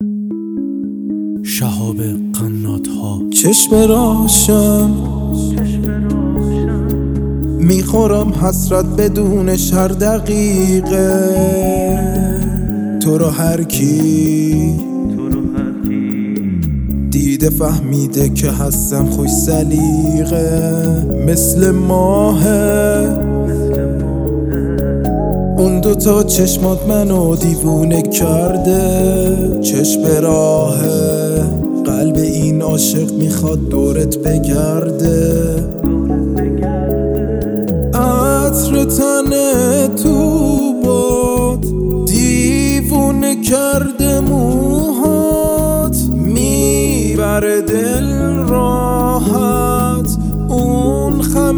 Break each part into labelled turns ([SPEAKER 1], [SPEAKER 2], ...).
[SPEAKER 1] شهاب قنات ها.
[SPEAKER 2] چشم راشم میخورم حسرت بدونش هر دقیقه، تو رو هر کی دیده فهمیده که هستم خوش سلیقه. مثل ماهه اون دوتا چشمات منو دیوونه کرده. چشم راهه قلب این عاشق میخواد دورت بگرده. عطر تنه تو باد دیوونه کرده موهات، میبره دل راحت اون خم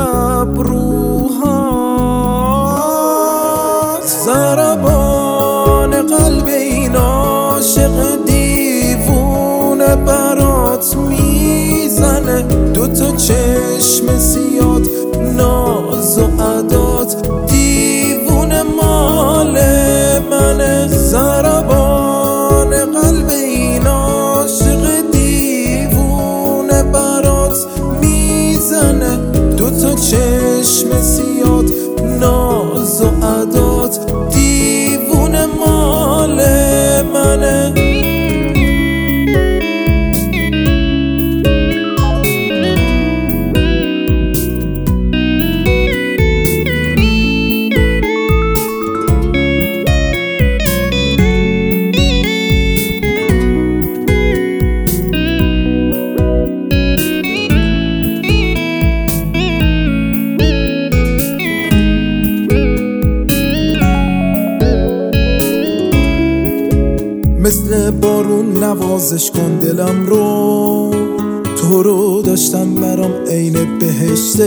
[SPEAKER 2] ابروهات. ضربان قلب این عاشق دیوونه برات میزنه. دوتا چشم سیاد ناز و عدات دیوونه مال منه. ضربان قلب این عاشق دیوونه برات میزنه. دوتا چشم سیاد ناز و عدات دیوونه مال منه. مثل بارون نوازش کن دلم رو، تو رو داشتم برام عین بهشته.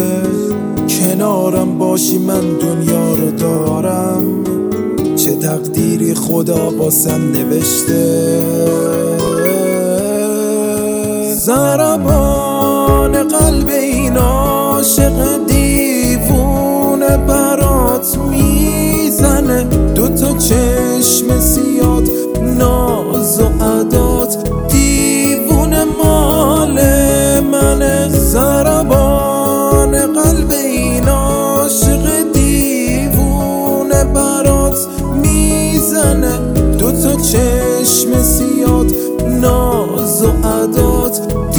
[SPEAKER 2] کنارم باشی من دنیا رو دارم، چه تقدیری خدا باسم نوشته. ضربان قلب این عاشق دیوونه برات میزنه. دوتا چشم سیاد ناز و عدات دیوونه مال منه. ضربان قلب این عاشق دیوونه برات میزنه. دوتا چشم سیاد ناز و عدات